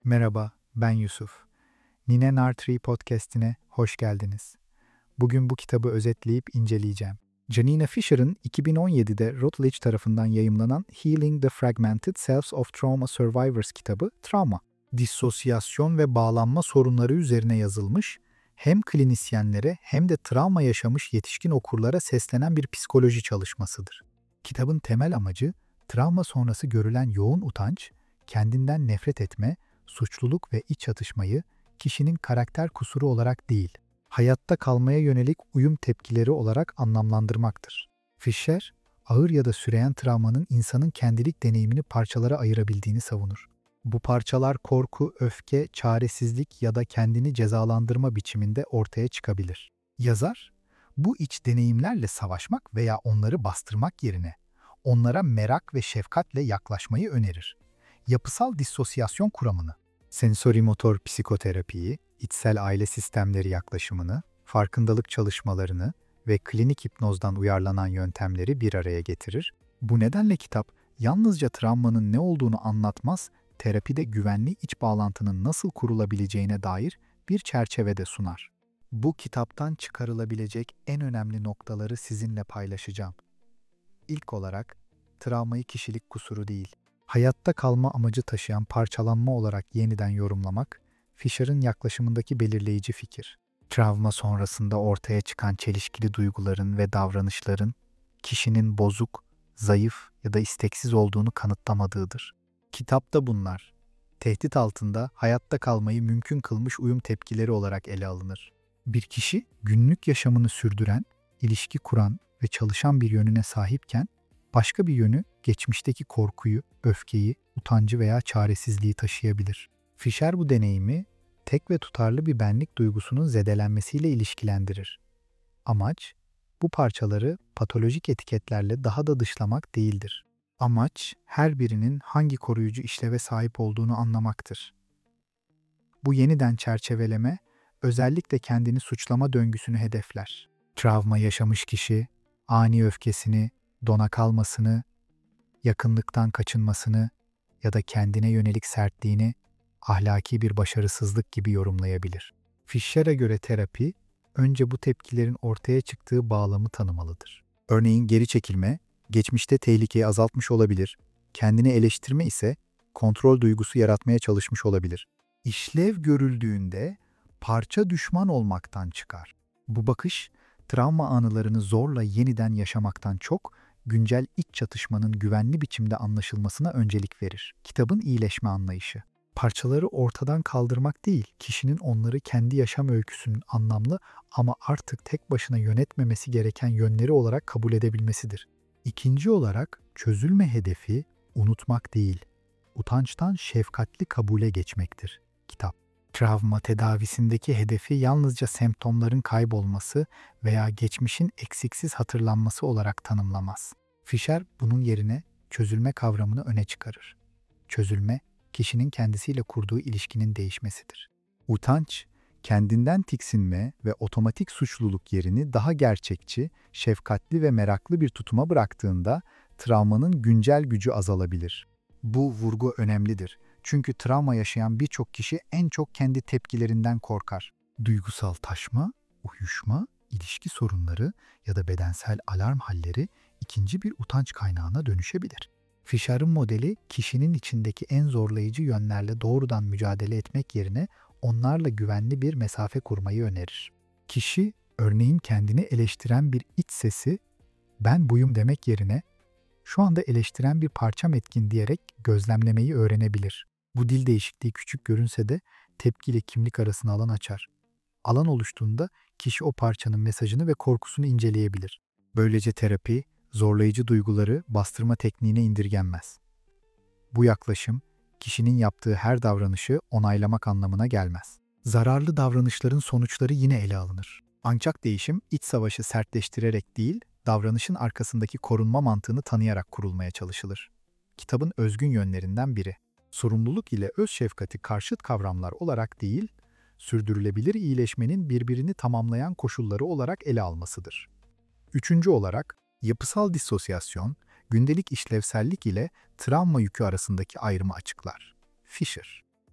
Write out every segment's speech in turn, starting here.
Merhaba, ben Yusuf. Nine Nartree podcast'ine hoş geldiniz. Bugün bu kitabı özetleyip inceleyeceğim. Janina Fisher'ın 2017'de Routledge tarafından yayımlanan Healing the Fragmented Selves of Trauma Survivors kitabı Travma, dissosyasyon ve bağlanma sorunları üzerine yazılmış, hem klinisyenlere hem de travma yaşamış yetişkin okurlara seslenen bir psikoloji çalışmasıdır. Kitabın temel amacı, travma sonrası görülen yoğun utanç, kendinden nefret etme, suçluluk ve iç çatışmayı kişinin karakter kusuru olarak değil, hayatta kalmaya yönelik uyum tepkileri olarak anlamlandırmaktır. Fisher, ağır ya da süreyen travmanın insanın kendilik deneyimini parçalara ayırabildiğini savunur. Bu parçalar korku, öfke, çaresizlik ya da kendini cezalandırma biçiminde ortaya çıkabilir. Yazar, bu iç deneyimlerle savaşmak veya onları bastırmak yerine onlara merak ve şefkatle yaklaşmayı önerir. Yapısal dissosyasyon kuramını, sensorimotor psikoterapiyi, içsel aile sistemleri yaklaşımını, farkındalık çalışmalarını ve klinik hipnozdan uyarlanan yöntemleri bir araya getirir. Bu nedenle kitap yalnızca travmanın ne olduğunu anlatmaz, terapide güvenli iç bağlantının nasıl kurulabileceğine dair bir çerçevede sunar. Bu kitaptan çıkarılabilecek en önemli noktaları sizinle paylaşacağım. İlk olarak, travmayı kişilik kusuru değil, hayatta kalma amacı taşıyan parçalanma olarak yeniden yorumlamak, Fisher'ın yaklaşımındaki belirleyici fikir. Travma sonrasında ortaya çıkan çelişkili duyguların ve davranışların, kişinin bozuk, zayıf ya da isteksiz olduğunu kanıtlamadığıdır. Kitapta bunlar, tehdit altında hayatta kalmayı mümkün kılmış uyum tepkileri olarak ele alınır. Bir kişi, günlük yaşamını sürdüren, ilişki kuran ve çalışan bir yönüne sahipken, başka bir yönü geçmişteki korkuyu, öfkeyi, utancı veya çaresizliği taşıyabilir. Fisher bu deneyimi tek ve tutarlı bir benlik duygusunun zedelenmesiyle ilişkilendirir. Amaç, bu parçaları patolojik etiketlerle daha da dışlamak değildir. Amaç, her birinin hangi koruyucu işleve sahip olduğunu anlamaktır. Bu yeniden çerçeveleme, özellikle kendini suçlama döngüsünü hedefler. Travma yaşamış kişi, ani öfkesini, dona kalmasını, yakınlıktan kaçınmasını ya da kendine yönelik sertliğini ahlaki bir başarısızlık gibi yorumlayabilir. Fisher'e göre terapi, önce bu tepkilerin ortaya çıktığı bağlamı tanımalıdır. Örneğin geri çekilme, geçmişte tehlikeyi azaltmış olabilir, kendini eleştirme ise kontrol duygusu yaratmaya çalışmış olabilir. İşlev görüldüğünde parça düşman olmaktan çıkar. Bu bakış, travma anılarını zorla yeniden yaşamaktan çok, güncel iç çatışmanın güvenli biçimde anlaşılmasına öncelik verir. Kitabın iyileşme anlayışı. Parçaları ortadan kaldırmak değil, kişinin onları kendi yaşam öyküsünün anlamlı ama artık tek başına yönetmemesi gereken yönleri olarak kabul edebilmesidir. İkinci olarak çözülme hedefi unutmak değil, utançtan şefkatli kabule geçmektir. Kitap. Travma tedavisindeki hedefi yalnızca semptomların kaybolması veya geçmişin eksiksiz hatırlanması olarak tanımlamaz. Fisher bunun yerine çözülme kavramını öne çıkarır. Çözülme, kişinin kendisiyle kurduğu ilişkinin değişmesidir. Utanç, kendinden tiksinme ve otomatik suçluluk yerini daha gerçekçi, şefkatli ve meraklı bir tutuma bıraktığında travmanın güncel gücü azalabilir. Bu vurgu önemlidir. Çünkü travma yaşayan birçok kişi en çok kendi tepkilerinden korkar. Duygusal taşma, uyuşma, ilişki sorunları ya da bedensel alarm halleri ikinci bir utanç kaynağına dönüşebilir. Fisher'ın modeli, kişinin içindeki en zorlayıcı yönlerle doğrudan mücadele etmek yerine onlarla güvenli bir mesafe kurmayı önerir. Kişi, örneğin kendini eleştiren bir iç sesi, "ben buyum" demek yerine "şu anda eleştiren bir parçam etkin" diyerek gözlemlemeyi öğrenebilir. Bu dil değişikliği küçük görünse de tepkiyle kimlik arasına alan açar. Alan oluştuğunda kişi o parçanın mesajını ve korkusunu inceleyebilir. Böylece terapi, zorlayıcı duyguları bastırma tekniğine indirgenmez. Bu yaklaşım, kişinin yaptığı her davranışı onaylamak anlamına gelmez. Zararlı davranışların sonuçları yine ele alınır. Ancak değişim, iç savaşı sertleştirerek değil, davranışın arkasındaki korunma mantığını tanıyarak kurulmaya çalışılır. Kitabın özgün yönlerinden biri, sorumluluk ile öz şefkati karşıt kavramlar olarak değil, sürdürülebilir iyileşmenin birbirini tamamlayan koşulları olarak ele almasıdır. Üçüncü olarak, yapısal dissosyasyon, gündelik işlevsellik ile travma yükü arasındaki ayrımı açıklar. Fisher.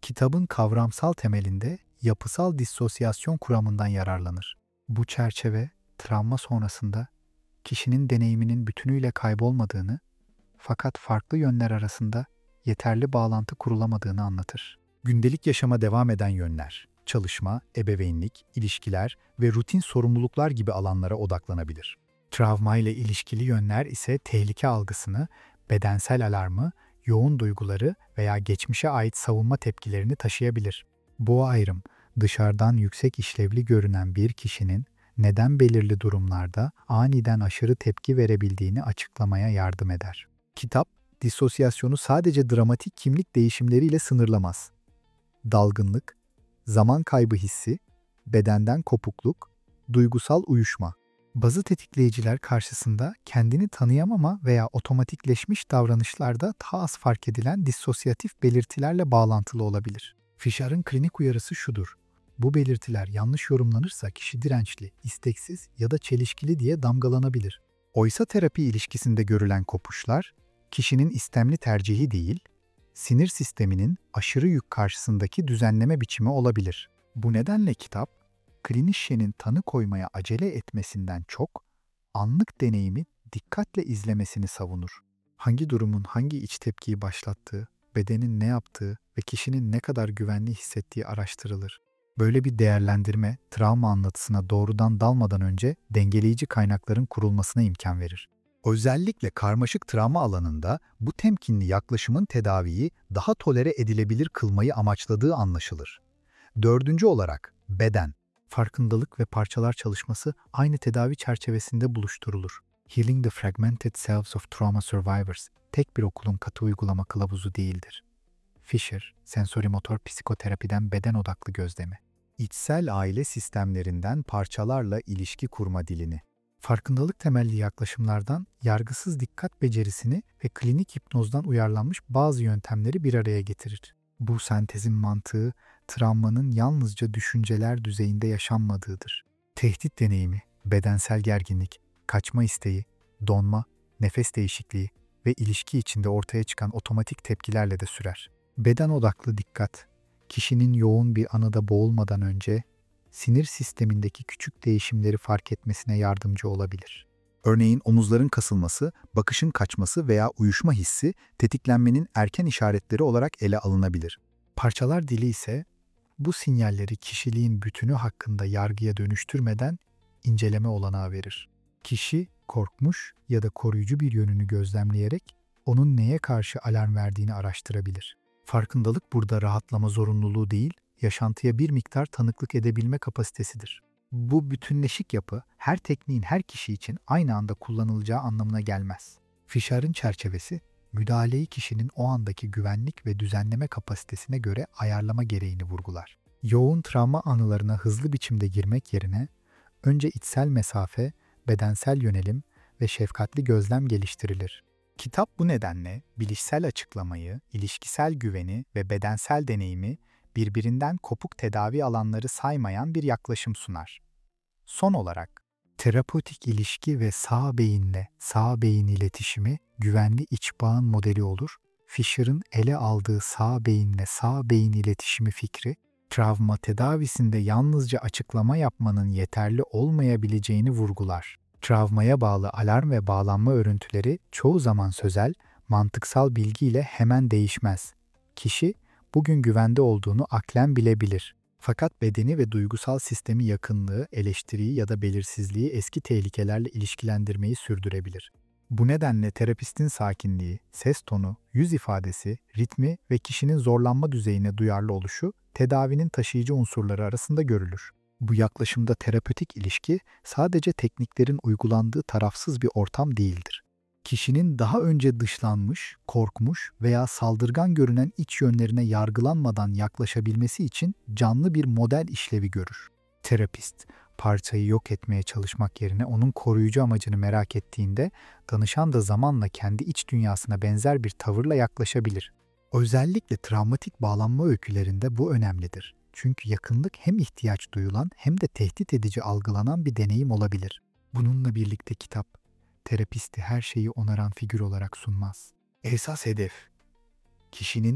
Kitabın kavramsal temelinde yapısal dissosyasyon kuramından yararlanır. Bu çerçeve, travma sonrasında kişinin deneyiminin bütünüyle kaybolmadığını fakat farklı yönler arasında yeterli bağlantı kurulamadığını anlatır. Gündelik yaşama devam eden yönler, çalışma, ebeveynlik, ilişkiler ve rutin sorumluluklar gibi alanlara odaklanabilir. Travma ile ilişkili yönler ise tehlike algısını, bedensel alarmı, yoğun duyguları veya geçmişe ait savunma tepkilerini taşıyabilir. Bu ayrım, dışarıdan yüksek işlevli görünen bir kişinin neden belirli durumlarda aniden aşırı tepki verebildiğini açıklamaya yardım eder. Kitap, disosyasyonu sadece dramatik kimlik değişimleriyle sınırlamaz. Dalgınlık, zaman kaybı hissi, bedenden kopukluk, duygusal uyuşma. Bazı tetikleyiciler karşısında kendini tanıyamama veya otomatikleşmiş davranışlarda daha az fark edilen dissosyatif belirtilerle bağlantılı olabilir. Fisher'ın klinik uyarısı şudur: bu belirtiler yanlış yorumlanırsa kişi dirençli, isteksiz ya da çelişkili diye damgalanabilir. Oysa terapi ilişkisinde görülen kopuşlar, kişinin istemli tercihi değil, sinir sisteminin aşırı yük karşısındaki düzenleme biçimi olabilir. Bu nedenle kitap, klinisyenin tanı koymaya acele etmesinden çok, anlık deneyimi dikkatle izlemesini savunur. Hangi durumun hangi iç tepkiyi başlattığı, bedenin ne yaptığı ve kişinin ne kadar güvenli hissettiği araştırılır. Böyle bir değerlendirme, travma anlatısına doğrudan dalmadan önce dengeleyici kaynakların kurulmasına imkan verir. Özellikle karmaşık travma alanında bu temkinli yaklaşımın tedaviyi daha tolere edilebilir kılmayı amaçladığı anlaşılır. Dördüncü olarak, beden. Farkındalık ve parçalar çalışması aynı tedavi çerçevesinde buluşturulur. Healing the Fragmented Selves of Trauma Survivors, tek bir okulun katı uygulama kılavuzu değildir. Fisher, sensorimotor psikoterapiden beden odaklı gözlemi. İçsel aile sistemlerinden parçalarla ilişki kurma dilini. Farkındalık temelli yaklaşımlardan yargısız dikkat becerisini ve klinik hipnozdan uyarlanmış bazı yöntemleri bir araya getirir. Bu sentezin mantığı, travmanın yalnızca düşünceler düzeyinde yaşanmadığıdır. Tehdit deneyimi, bedensel gerginlik, kaçma isteği, donma, nefes değişikliği ve ilişki içinde ortaya çıkan otomatik tepkilerle de sürer. Beden odaklı dikkat, kişinin yoğun bir anıda boğulmadan önce sinir sistemindeki küçük değişimleri fark etmesine yardımcı olabilir. Örneğin omuzların kasılması, bakışın kaçması veya uyuşma hissi tetiklenmenin erken işaretleri olarak ele alınabilir. Parçalar dili ise bu sinyalleri kişiliğin bütünü hakkında yargıya dönüştürmeden inceleme olanağı verir. Kişi korkmuş ya da koruyucu bir yönünü gözlemleyerek onun neye karşı alarm verdiğini araştırabilir. Farkındalık burada rahatlama zorunluluğu değil, yaşantıya bir miktar tanıklık edebilme kapasitesidir. Bu bütünleşik yapı her tekniğin her kişi için aynı anda kullanılacağı anlamına gelmez. Fisher'ın çerçevesi, müdahaleyi kişinin o andaki güvenlik ve düzenleme kapasitesine göre ayarlama gereğini vurgular. Yoğun travma anılarına hızlı biçimde girmek yerine, önce içsel mesafe, bedensel yönelim ve şefkatli gözlem geliştirilir. Kitap bu nedenle bilişsel açıklamayı, ilişkisel güveni ve bedensel deneyimi birbirinden kopuk tedavi alanları saymayan bir yaklaşım sunar. Son olarak, terapötik ilişki ve sağ beyinle sağ beyin iletişimi güvenli iç bağın modeli olur. Fisher'ın ele aldığı sağ beyinle sağ beyin iletişimi fikri, travma tedavisinde yalnızca açıklama yapmanın yeterli olmayabileceğini vurgular. Travmaya bağlı alarm ve bağlanma örüntüleri çoğu zaman sözel, mantıksal bilgiyle hemen değişmez. Kişi, bugün güvende olduğunu aklen bilebilir. Fakat bedeni ve duygusal sistemi yakınlığı, eleştiriyi ya da belirsizliği eski tehlikelerle ilişkilendirmeyi sürdürebilir. Bu nedenle terapistin sakinliği, ses tonu, yüz ifadesi, ritmi ve kişinin zorlanma düzeyine duyarlı oluşu tedavinin taşıyıcı unsurları arasında görülür. Bu yaklaşımda terapötik ilişki sadece tekniklerin uygulandığı tarafsız bir ortam değildir. Kişinin daha önce dışlanmış, korkmuş veya saldırgan görünen iç yönlerine yargılanmadan yaklaşabilmesi için canlı bir model işlevi görür. Terapist, parçayı yok etmeye çalışmak yerine onun koruyucu amacını merak ettiğinde, danışan da zamanla kendi iç dünyasına benzer bir tavırla yaklaşabilir. Özellikle travmatik bağlanma öykülerinde bu önemlidir. Çünkü yakınlık hem ihtiyaç duyulan hem de tehdit edici algılanan bir deneyim olabilir. Bununla birlikte kitap, terapisti her şeyi onaran figür olarak sunmaz. Esas hedef, kişinin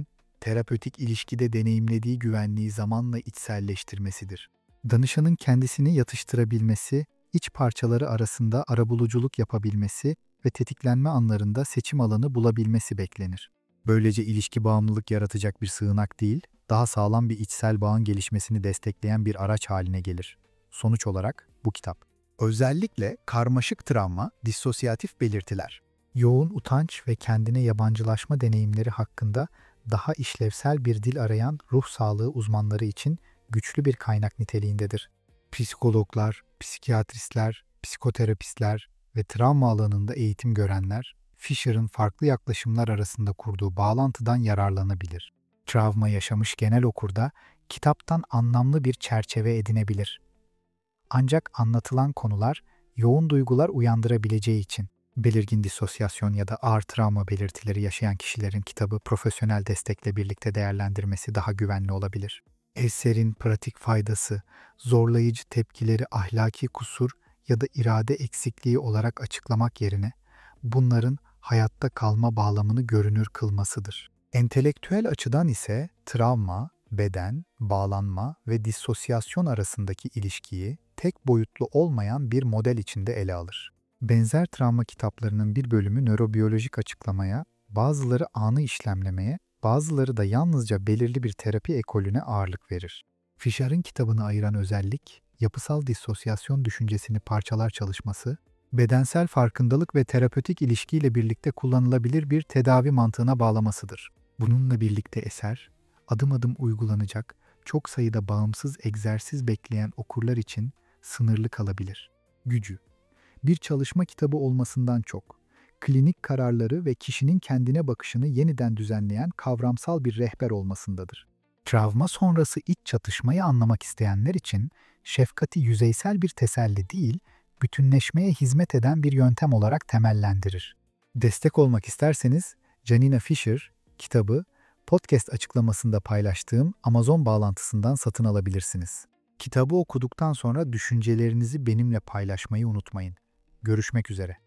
terapötik ilişkide deneyimlediği güvenliği zamanla içselleştirmesidir. Danışanın kendisini yatıştırabilmesi, iç parçaları arasında arabuluculuk yapabilmesi ve tetiklenme anlarında seçim alanı bulabilmesi beklenir. Böylece ilişki bağımlılık yaratacak bir sığınak değil, daha sağlam bir içsel bağın gelişmesini destekleyen bir araç haline gelir. Sonuç olarak bu kitap. Özellikle karmaşık travma, disosyatif belirtiler, yoğun utanç ve kendine yabancılaşma deneyimleri hakkında daha işlevsel bir dil arayan ruh sağlığı uzmanları için güçlü bir kaynak niteliğindedir. Psikologlar, psikiyatristler, psikoterapistler ve travma alanında eğitim görenler, Fisher'ın farklı yaklaşımlar arasında kurduğu bağlantıdan yararlanabilir. Travma yaşamış genel okur da kitaptan anlamlı bir çerçeve edinebilir. Ancak anlatılan konular yoğun duygular uyandırabileceği için belirgin disosyasyon ya da ağır travma belirtileri yaşayan kişilerin kitabı profesyonel destekle birlikte değerlendirmesi daha güvenli olabilir. Eserin pratik faydası, zorlayıcı tepkileri ahlaki kusur ya da irade eksikliği olarak açıklamak yerine bunların hayatta kalma bağlamını görünür kılmasıdır. Entelektüel açıdan ise travma, beden, bağlanma ve disosyasyon arasındaki ilişkiyi tek boyutlu olmayan bir model içinde ele alır. Benzer travma kitaplarının bir bölümü nörobiyolojik açıklamaya, bazıları anı işlemlemeye, bazıları da yalnızca belirli bir terapi ekolüne ağırlık verir. Fisher'ın kitabını ayıran özellik, yapısal disosyasyon düşüncesini parçalar çalışması, bedensel farkındalık ve terapötik ilişkiyle birlikte kullanılabilir bir tedavi mantığına bağlamasıdır. Bununla birlikte eser, adım adım uygulanacak, çok sayıda bağımsız egzersiz bekleyen okurlar için sınırlı kalabilir. Gücü, bir çalışma kitabı olmasından çok, klinik kararları ve kişinin kendine bakışını yeniden düzenleyen kavramsal bir rehber olmasındadır. Travma sonrası iç çatışmayı anlamak isteyenler için şefkati yüzeysel bir teselli değil, bütünleşmeye hizmet eden bir yöntem olarak temellendirir. Destek olmak isterseniz Janina Fisher kitabı podcast açıklamasında paylaştığım Amazon bağlantısından satın alabilirsiniz. Kitabı okuduktan sonra düşüncelerinizi benimle paylaşmayı unutmayın. Görüşmek üzere.